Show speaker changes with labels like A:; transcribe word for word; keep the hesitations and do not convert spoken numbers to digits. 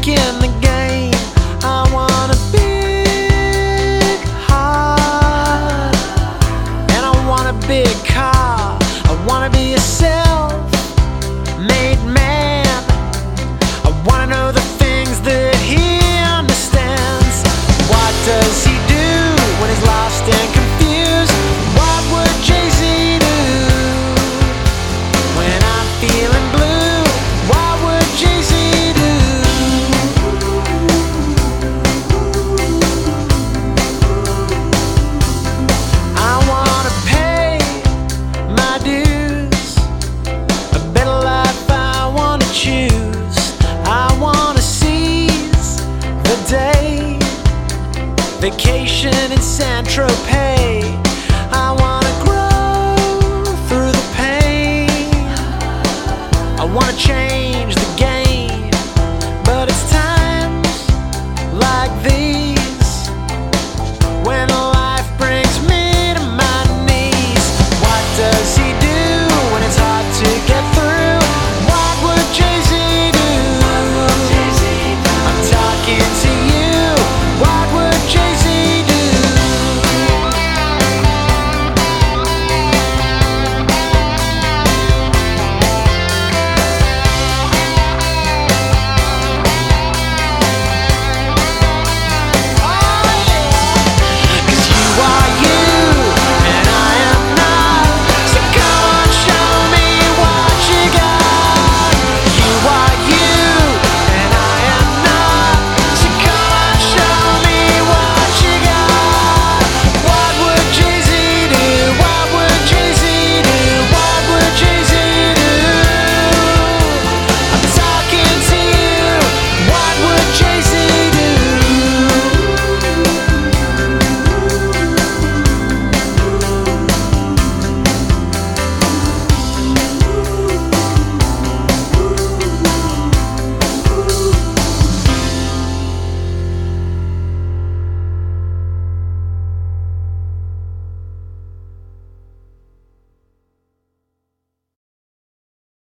A: stake in the game. I want a big heart, and I want a big car. I wanna be a self-made man. I wanna know the things that he understands. What does he do when he's lost and confused? What would Jay-Z do when I'm feeling blue? What would Jay-Z do? I wanna pay my dues, a better life I wanna choose. I wanna seize the day, vacation in Saint-Tropez. I want